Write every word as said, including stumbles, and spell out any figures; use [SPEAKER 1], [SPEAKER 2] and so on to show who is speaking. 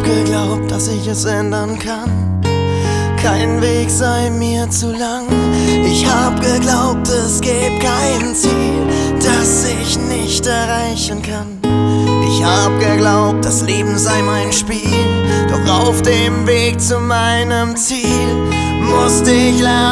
[SPEAKER 1] hab geglaubt, dass ich es ändern kann. Kein Weg sei mir zu lang. Ich hab geglaubt, es gäbe kein Ziel, das ich nicht erreichen kann. Ich hab geglaubt, das Leben sei mein Spiel. Doch auf dem Weg zu meinem Ziel musste ich lernen